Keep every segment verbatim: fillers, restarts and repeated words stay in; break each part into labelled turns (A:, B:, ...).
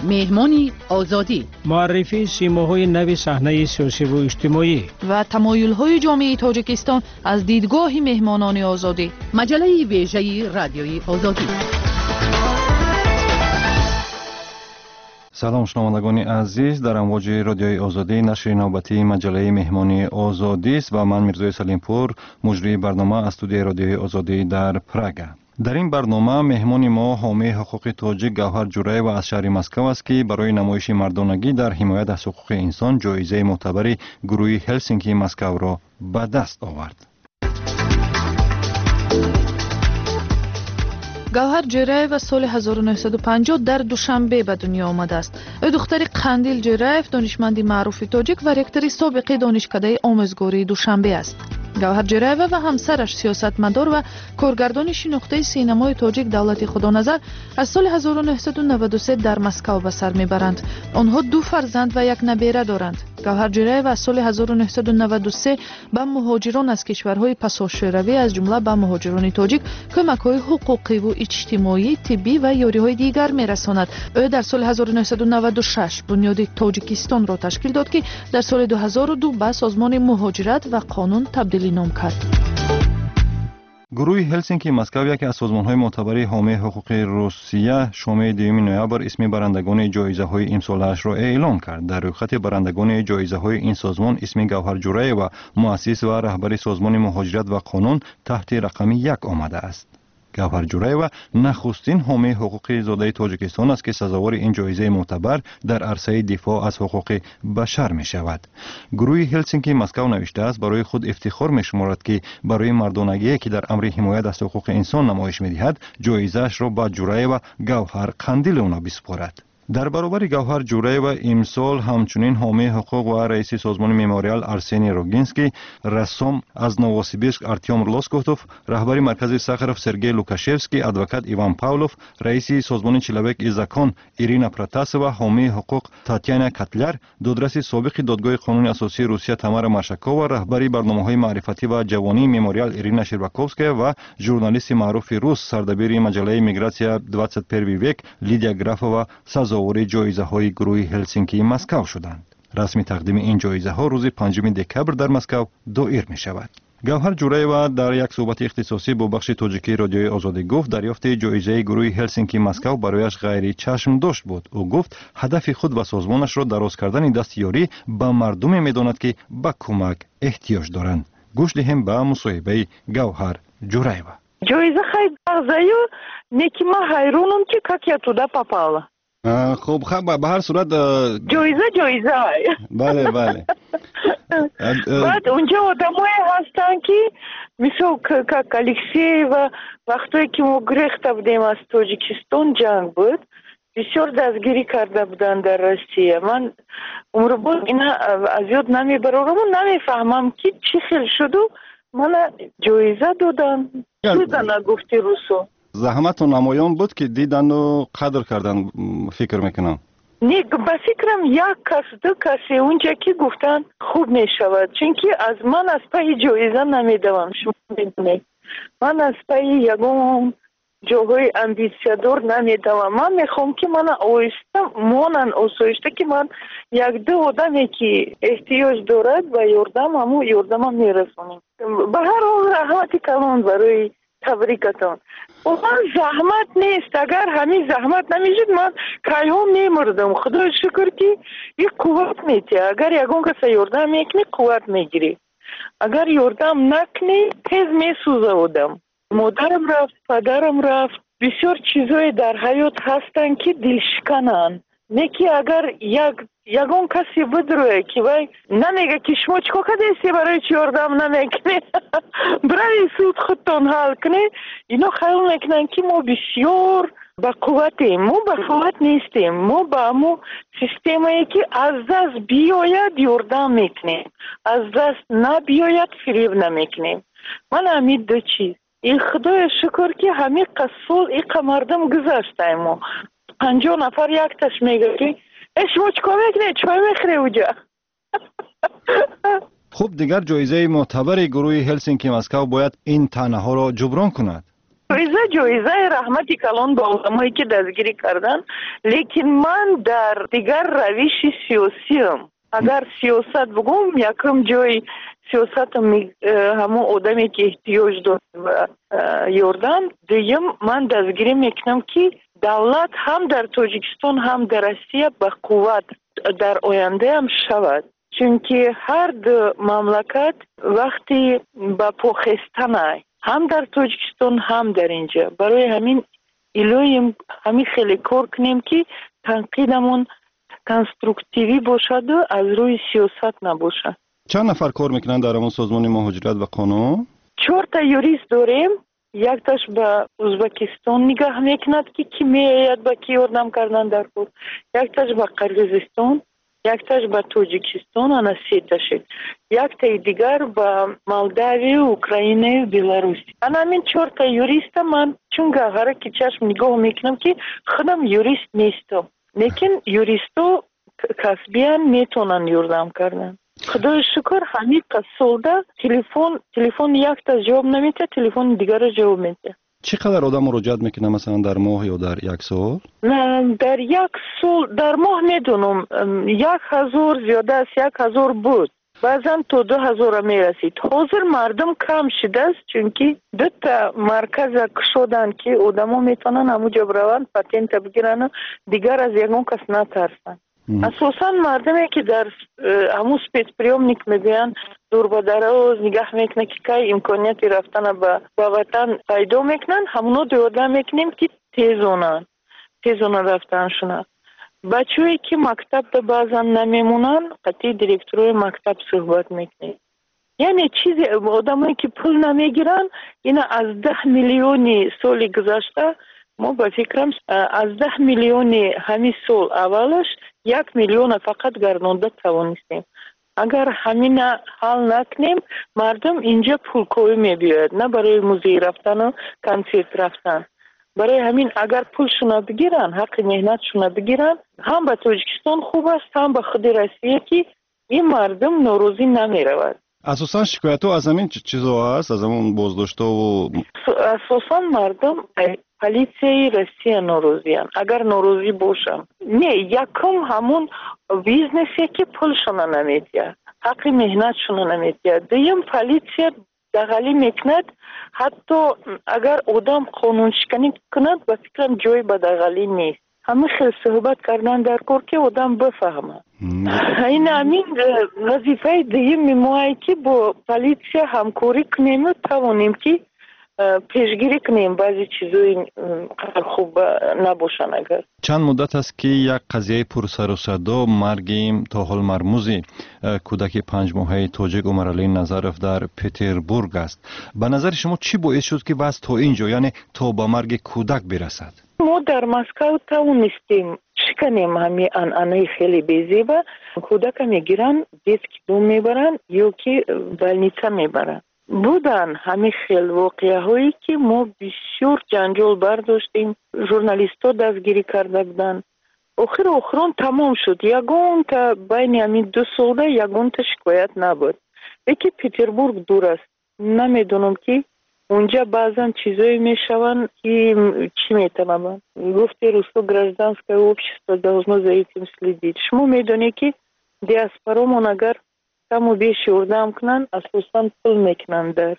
A: مهمانی آزادی،
B: معرفی سیماهای نوی صحنه سیاسی و اجتماعی
C: و تمایل‌های جامعه تاجیکستان از دیدگاه مهمانان آزادی.
A: مجله ویژه رادیوی آزادی.
D: سلام شنوندگان عزیز، در امواج رادیوی آزادی نشر نوبتی مجله مهمانی آزادی است و من میرزای سلیمپور مجری برنامه از استودیوی رادیوی آزادی در پراگ. در این برنامه مهمان ما حامی حقوق تاجیک گوهر جورایو از شهر مسکو است که برای نمایش مردانگی در حمایت از حقوق انسان جایزه معتبر گروه هلسینکی مسکو را به دست آورد.
C: گوهر جورایو سال هزار و نهصد و پنجاه در دوشنبه به دنیا آمده است. او دختر قندیل جورایو دانشمند معروف تاجیک و رکتور سابق دانشکده آموزگاری دوشنبه است. گوهر جورایو و همسرش سیاستمدار و کارگردان شناخته سینمای تاجیک دولت خدانظر از سال هزار و نهصد و نود و سه در مسکو به سر میبرند. آنها دو فرزند و یک نبیره دارند. گوهر جورایو از سال هزار و نهصد و نود و سه به مهاجران از کشورهای پساشوروی از جمله به مهاجران تاجیک کمک‌های حقوقی و اجتماعی، طبی و یاری‌های دیگر می‌رساند. او در سال هزار و نهصد و نود و شش بنیاد تاجیکستان را تشکیل داد که در سال دو هزار و دو به سازمان مهاجرت و قانون تبدیلی نام کرد.
D: گروه هلسینکی مسکو یکی از سازمان‌های معتبر حامی حقوق روسیه شام دوم نوامبر اسم برندگان جایزه‌های امسالش را اعلام کرد. در رخصت برندگان جایزه‌های این سازمان اسم گوهر جورایو و مؤسس و رهبر سازمان مهاجرت و قانون تحت رقم یک آمده است. گوهر جورایو نخستین حامی حقوق زاده تاجیکستان است که سزاوار این جایزه معتبر در عرصه دفاع از حقوق بشر می شود. گروه هلسینکی مسکو نوشته است برای خود افتخار می شمارد که برای مردانگی که در امر حمایت از حقوق انسان نمایش می دهد جایزه‌اش را به جورایو و گوهر قندیل اونا بسپارد. در برابر گوهر جورایو امسال همچنین حامی حقوق و رئیس سازمان مموریال ارسنی روگینسکی، رسام از نووسیبیرسک ارتیوم لوسکوتوف، رهبر مرکز ساخاروف سرگئی لوکاشevski، ادوکات ایوان پاولوف، رئیس سازمان چلابک ایزاکون ایرینا پراتاسووا، حامی حقوق تاتیانا کاتلر، دادرس سابق دادگاه قانون اساسی روسیه تامارا مارشاکووا، رهبر برنامه‌های معرفتی و جوانی مموریال ایرینا شرباکوفسکیا و ژورنالیست معروف روس سردبیر مجله میگراتسیا بیست و یک ویک لیدیا گرافووا سزاوار جایزه های گروه هلسینکی مسکو شدند. رسمی تقدیم این جایزه ها روز پنجم دکبر در مسکو دایر می شود. گوهر جورایو در یک صحبت اختصاصی با بخش تاجیکی رادیوی آزادی گفت دریافت جایزه گروه هلسینکی مسکو برایش غیر چشم داشت بود. او گفت هدف خود و سازمانش را دراز کردن دستیاری به مردم می‌داند که به کمک احتیاج دارند. گوش دهیم به مصاحبه گوهر جورایو.
E: جایزه خیلی بغضایی نیکی ما حیرونم که که تودا попала.
D: خب خب به هر صورت
E: جایزه جایزه
D: بله بله.
E: بعد اونجا آدمایی هستن که مثل که الکسی و وقتی که ما گریخته بودیم از تاجیکستان جنگ بود بسیار دستگیری کرده بودن در روسیه. من عمر بود اینا از یاد نمیبرم و نمیفهمم که چی خیلی شد و من جایزه دادن دادن گفتی روسو.
D: زحمت و نمایان بود که دیدن و قدر کردن فکر میکنم.
E: نه با فکرم یک کس دو کسی اونجا که گفتن خوب میشود چون که از من از پای جایزه نمیدوم. شما میدونید من از پای یگم جاهای امبیسیادور نمیدوم. من میخوام که من آیستم مانن آسایشته که من یک دو آدمی که احتیاج دارد و یاردم همو یاردم میرسونیم. به هر حال رحمتی کلان برای تبریکتان. و من زحمت نیست. اگر همین زحمت نمیشد من کایهم نمیردم. خدا شکر که یک قوت میده. اگر یکون کسی یاردم میکنی قوت میگیری. اگر یاردم نکنی تیز میسوزه آدم. مادرم رفت، پدرم رفت. بسیار چیزای در حیات هستن که دلشکنن. نیکی اگر یک یگون کسی بدروه که وای نمیگه که شما چکو کدیستی برای چی یاردم نمیکنی برای سود خودتون حل کنی اینا خیال میکنن که ما بسیار با قوتیم. ما با قوت نیستیم. ما با همو سیستمی که از دست بیاید یاردم میکنیم از دست نبیاید فریب نمیکنیم. من همین دو چیز این خدای شکر که همین قصول این مردم گذاشته ما پنجاه نفر یک تش میگه که شما چکا میکنه چای میخوره اوجا.
D: خب دیگر جایزه معتبر گروه هلسینکی مسکو باید این طعنه ها را جبران کند.
E: جایزه جایزه رحمتی کلان با آدمایی که دستگیری کردن، لیکن من در دیگر روش سیاسیم. اگر سیاست بگم یکم جای سیاست همون آدمی که احتیاج داره و یاردن، دویم من دستگیری میکنم که دولت هم در تاجیکستان هم در روسیه به قوت در آینده هم شود، چونکه هر دو مملکت وقتی با پاخستن هم در تاجیکستان هم در اینجا، برای همین ایلویم همین خیلی کار کنیم که تنقیدمون کنسترکتیوی باشد و از روی سیاست نباشه.
D: چند نفر کار میکنن در همون سازمان مهاجرت و قانون؟ چهار
E: تا یوریست داریم. یک تاش به ازبکستان نگاه میکند که کی میاید با کی یاردم کردن در کار، یک تاش به قرقیزستان، یک تاش به تاجیکستان، انا سه تاش، یک تای دیگر به مولداوی، اوکراینه و بلاروسی. انا همین چهار تا یوریست من چون گهره که چشم نگاه میکنم که خودم یوریست نیستم، لیکن یوریستو کسبیان میتونن یاردم کردن. خدای شکر همین قصولده تلفن تلفن یک تا جواب نمیده، تلفن دیگر جواب میده.
D: چقدر آدم مراجعت میکنه مثلا در ماه یا در یک سال؟
E: نه در یک سال در ماه میدونم یک هزار زیاده است، یک هزار بود، بعضا تا دو هزار میرسید. حاضر مردم کم شده است چونکی دو تا مرکز شدن که آدما میتونن همونجا بروند پاتنت بگیرن و دیگر از یگان کس نترسن. اساسا مردمی که در همون سپیت پریومنیک میگن دور به دراز نگاه میکنه که که امکانیتی رفتن به وطن پیدا میکنن، همونو دیوده میکنیم که تیزونن تیزونن رفتنشونه. بچه‌ای که مکتب ده بعضا نمیمونن قطعی دیرکتروی مکتب صحبت میکنه. یعنی چیزی آدمایی که پول نمیگیرن، اینا از ده میلیونی سالی گذشته ما با فکرم از ده میلیونی همین سال اولش یک میلیون فقط گردانده توانستیم. اگر همین حل نکنیم مردم اینجا پولکوی میبیاید، نه برای موزه رفتن و کنسرت رفتن. برای همین اگر پولشون بگیرن، حق مهنتشون بگیرن، هم به تاجیکستان خوب است هم به خود روسیه که این مردم نوروزی نمیرود.
D: اساسا شکایت ها از همین چیزا هست، از همون بازداشت و
E: اساسا مردم پلیسیای روسیه نوروزیان. اگر نوروزی باشم نه یکم همون بیزنسی که پولشون نمیدید، حق مهنتشون نمیدید. دویم پلیسیه دغلی میکند، حتی اگر آدم قانون شکنی کند به فکرم جای به دغلی نیست. همه خیلی صحبت کردن در کار که آدم بفهمه. این همین وظیفه دویم ماهی که با پلیسیه همکاری کنیم و توانیم که پیشگیری کنیم بعضی چیزایی خوب نباشن. اگر
D: چند مدت است که یک قضیه پرسر و صدا مرگیم تا حال مرموزی کودک پنج ماهه تاجیک عمرعلی نظرف در پتربورگ است. به نظر شما چی باعث شد که بس تا اینجا، یعنی تا به مرگ کودک برسد؟
E: ما در مسکو توانستیم شکنیم همین انعنه خیلی بیزیبه. کودک میگیرن دیسک دوم میبرن یا که بلنیچه میبرن. بودن همه خیلی واقعه هایی که ما بسیار جنجال برداشتیم، ژورنالیست ها دستگیری کرده بودن. آخر آخران تمام شد. یگان تا بین همین دو ساله یگان تا شکایت نبود. یکی پتربورگ دور است، نمیدونم که اونجا بعضا چیزایی میشون که چی میتونم گفتی روسو گражданское общество должно за этим следить. شما میدونی که دیاسپورامون اگر کمو بیش یاردم کنن اساسا پول میکنن در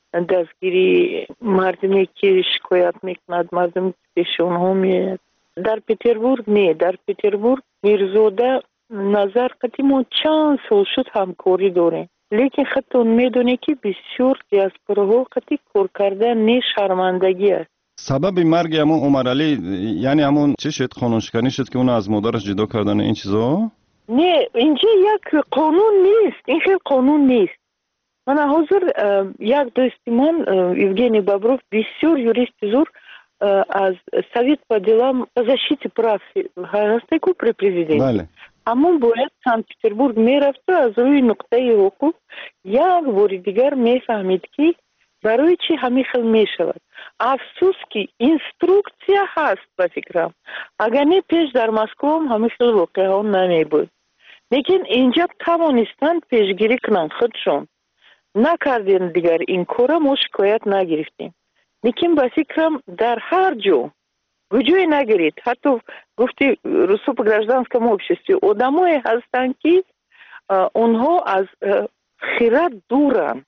E: دستگیری مردمی که شکایت میکند، مردمی که پیش اونها میاد. در پتربورگ نه، در پتربورگ میرزاده نظر قدیمون چند سال شد همکاری داریم، لیکن خودتون میدونی که بسیار دیاسپوراها قطعی کار کردن نه شرمندگی است.
D: سبب مرگ همون عمرعلی یعنی همون چه شد؟ قانونشکنی شد که اونو از مادرش جدا کردن این چیزا؟
E: نه اینجا یک قانون نیست، این خیلی قانون نیست. من حاضر یک دوستی من евгений Бобров بسیار یوریست زور از Совет по делам по защите прав هسته که при президенті.
D: بله.
E: همون باید سنت پتربورگ میرفت و از روی نقطه حقوق یک بار دیگر میفهمید که برای چی همین خیلی میشود. افسوس که اینستروکسیا هست به فکرم. اگر نه پیش در مسکو هم همین خیلی واقعه ها نمی بود. لیکن اینجا توانستند پیشگیری کنن خودشون. نکردین دیگر این کار ما شکایت نگرفتیم. لیکن با فکرم در هر جو وجوی نگیرید، حتی گفتی رسوب گражданском обществе آدمایی هستند که اونها از خیرات دورن،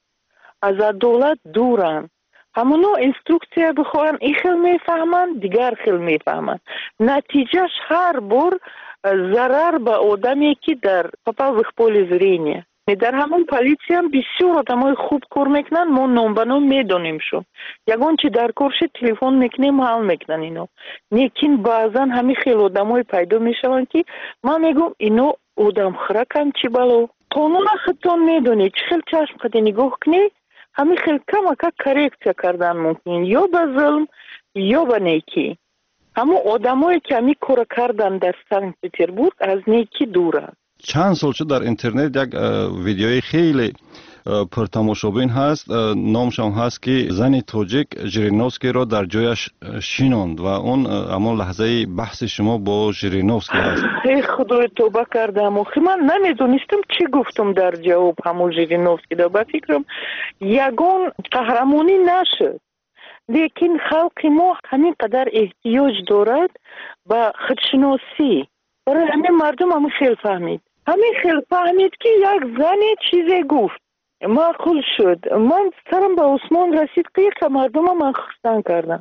E: از عدالت دورن. همونو اینستروکسیا بخوان این خیل میفهمن، دیگر خیل میفهمن. نتیجهش هر بار ضرر به آدمی که در попал в их поле зрения. در همون پلیسی هم بسیار آدمای خوب کار میکنن، ما نام به نام میدونیم شو. یگان چی در کارش تلفن میکنیم حل میکنن اینو. لیکن بعضا همین خیلی آدمای پیدا میشون که من میگم اینو آدم خرکن چی بلو. قانون خودتون میدونید چه خیلی چشم خودی نگاه کنی، همین خیلی کم اکا کرکسیا کردن ممکن یا به ظلم یا به نیکی. همون آدمایی که همین کار کردن در سنت پتربورگ از نیکی دورن.
D: چند سال شد در اینترنت یک ویدیوی خیلی پرتماشابین هست، نامش هم هست که زن تاجیک ژیرینوفسکی را در جایش شیناند و اون اما لحظه بحث شما با ژیرینوفسکی هست.
E: ای خدای توبه کردم، آخه من نمیدونستم چی گفتم در جواب همون ژیرینوفسکی. دا با فکرم یگان قهرمانی نشد، لیکن خلق ما همین قدر احتیاج دارد به خودشناسی. برای همین مردم همین خیلی فهمید، همین خیلی فهمید که یک زنی چیزی گفت معقول شد. من سرم به عثمان رسید که یک مردم من خستن کردم،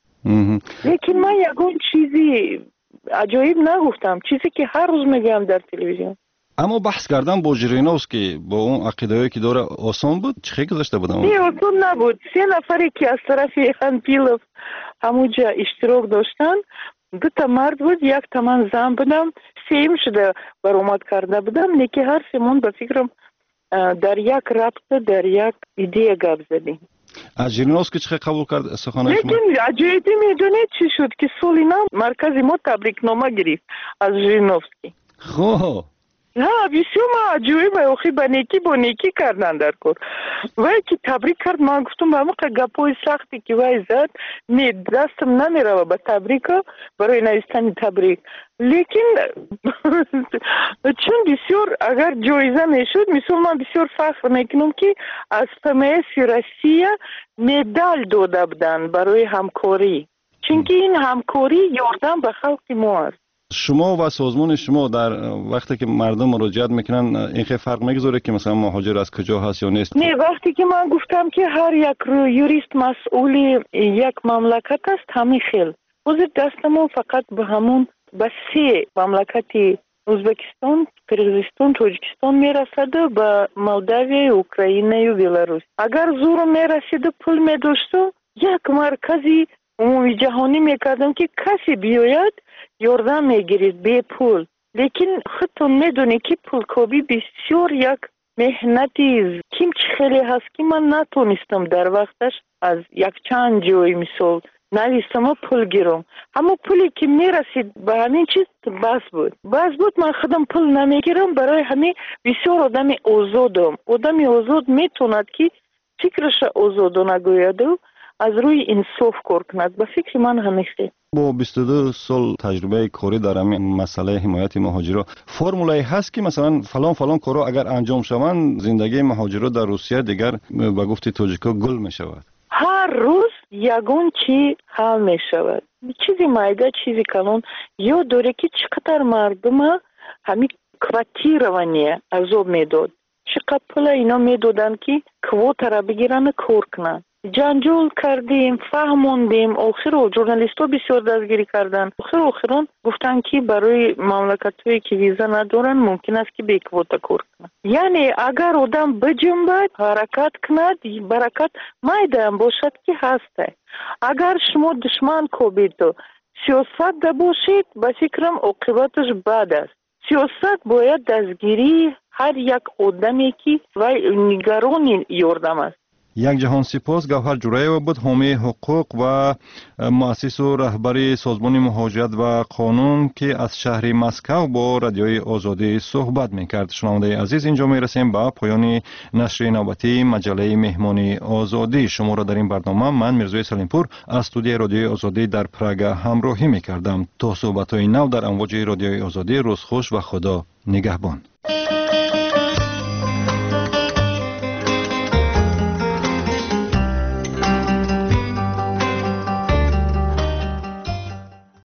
E: لیکن من یکون چیزی عجایب نگفتم، چیزی که هر روز میگم در تلویزیون.
D: اما بحث کردن با ژیرینوفسکی با اون عقیده‌ای که داره آسان بود؟ چه خیلی گذشته بودم؟
E: نه آسان نبود. سه نفری که از طرف خانپیلوف همونجا اشتراک داشتن، دو تا مرد بود، یک تا من زن بودم، سیم شده برآمد کرده بودم، لیکن هر سیمون به فکرم در یک رابطه در یک ایده گپ زدیم.
D: از ژیرینوفسکی چه قبول کرد سخنان شما؟
E: لیکن عجایبی میدونید چی شد که سولینا مرکز ما تبریکنامه گرفت از ژیرینوفسکی.
D: خب
E: ها بسیار ما عجایب اخی با نیکی با نیکی کردن در کار. وای که تبریک کرد، من گفتم با موقع گپای سختی که وای زد نه دستم نمیره با تبریک برای نوشتن تبریک. لیکن چون بسیار اگر جایزه میشد، مثلا من بسیار فخر میکنم که از فمس روسیه مدال داده بودن برای همکاری، چون که این همکاری یاردن به خلق ما است.
D: شما و سازمان شما در وقتی که مردم مراجعت میکنن این خیلی فرق میگذاره که مثلا مهاجر از کجا هست یا نیست؟
E: نه، وقتی که من گفتم که هر یک رو یوریست مسئول یک مملکت است، همین خیل وزیر دست ما فقط به همون به سه مملکتی ازبکستان، قرغیزستان، تاجیکستان میرسد و به مولداویا، اوکراین و بلاروس. اگر زور میرسید پول میداشت، یک مرکزی عمومی جهانی میکردم که کسی بیاید یاردن میگیرید به پول. لیکن خودتون میدونی که پولکوبی بسیار یک مهنتی کم خیلی هست که من نتونستم در وقتش از یک چند جای مثال نویستم پول گیرم. اما پولی که میرسید به همین چیز بس بود بس بود من خودم پول نمیگیرم. برای همین بسیار آدم آزادم. آدم آزاد میتوند که فکرش آزاد نگوید و از روی انصاف کار کند. به فکر من همیشه
D: با بیست و دو سال تجربه کاری در همین مسئله حمایت مهاجرا فرمولایی هست که مثلا فلان فلان کارا اگر انجام شوند زندگی مهاجرا در روسیه دیگر به گفت تاجیکا گل می شود؟
E: هر روز یگون چی حل می شود. چیزی مایده چیزی کلان یا دوره که چقدر مردم همین کواتی عذاب میداد، چقدر پول اینا میدادن که کوتا را بگیرن کار کنن. جنجال کردیم، فهموندیم، آخر ژورنالیست ها بسیار دستگیری کردن. آخر آخران گفتن که برای مملکت هایی که ویزا ندارن ممکن است که به کوتا کار کنن. یعنی اگر آدم بجنبد حرکت کند، برکت مایده هم باشد که هسته. اگر شما دشمن کوبید و سیاست ده باشید، به فکرم عاقبتش بد است. سیاست باید دستگیری هر یک آدمی که وای نگران یاردم است.
D: یک جهان سپاس. گوهر جورایو بود، حامی حقوق و مؤسس و رهبر سازمان مهاجرت و قانون که از شهر مسکو با رادیوی آزادی صحبت میکرد. شنونده عزیز، اینجا میرسیم به پایان نشر نوبتی مجله مهمانی آزادی. شما را در این برنامه من میرزوی سلیمپور از استودیوی رادیوی آزادی در پراگ همراهی میکردم. تا صحبت‌های نو در امواج رادیوی آزادی، روز خوش و خدا نگهبان.